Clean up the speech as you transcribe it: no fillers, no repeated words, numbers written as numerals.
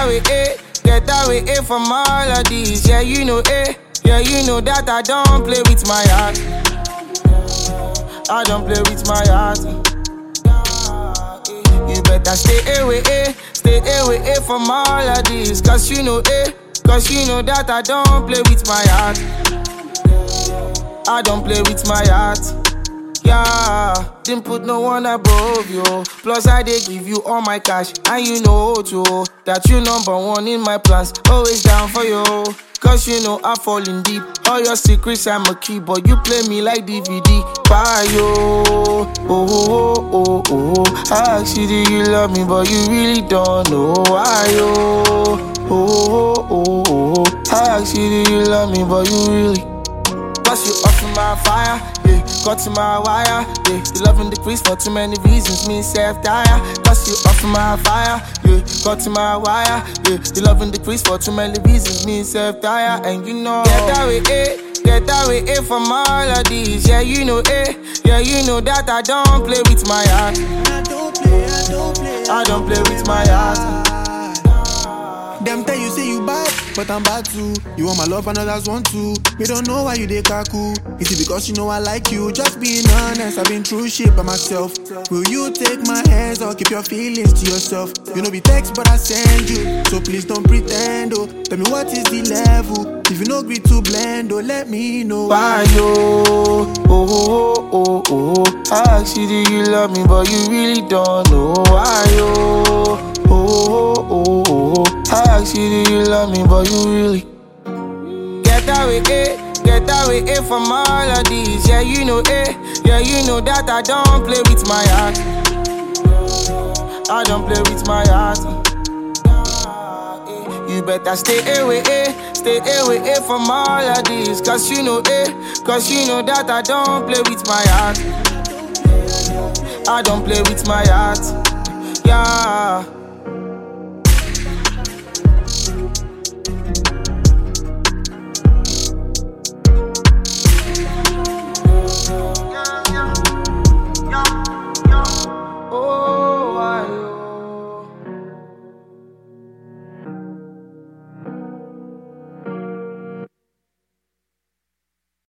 away, get away, from all of these. Yeah, you know, yeah, you know that I don't play with my heart. I don't play with my heart. You better stay away from all of these. Cause you know, that I don't play with my heart. I don't play with my heart. Yeah, didn't put no one above you. Plus I did give you all my cash. And you know too, that you number one in my plans. Always down for you. Cause you know I fall in deep. All your secrets I'm a key, but you play me like DVD. Bye yo, oh. I ask you, do you love me, but you really don't know why yo. Oh. I ask you, do you love me, but you really. Cause you off in my fire, yeah. Got to my wire, yeah. You loving the crease for too many reasons, me self-tire. Cause you off in my fire, yeah. Got to my wire, yeah. You loving the crease for too many reasons, me self-tire. And you know, get away, from all of these. Yeah, you know, yeah, you know that I don't play with my heart. I don't play with my heart. Them tell you say you bad, but I'm bad too. You want my love and others want to. Me don't know why you dey kaku. Is it because you know I like you? Just being honest, I've been through shit by myself. Will you take my hands or keep your feelings to yourself? You know be text but I send you, so please don't pretend oh. Tell me what is the level? If you no agree to blend oh, let me know. Why yo, oh. I ask you, do you love me, but you really don't know why yo. Oh. I ask you, do you love me, but you really. Get away, from all of these. Yeah, you know, yeah, you know that I don't play with my heart. I don't play with my heart. You better stay away from all of these. Cause you know, that I don't play with my heart. I don't play with my heart. Yeah.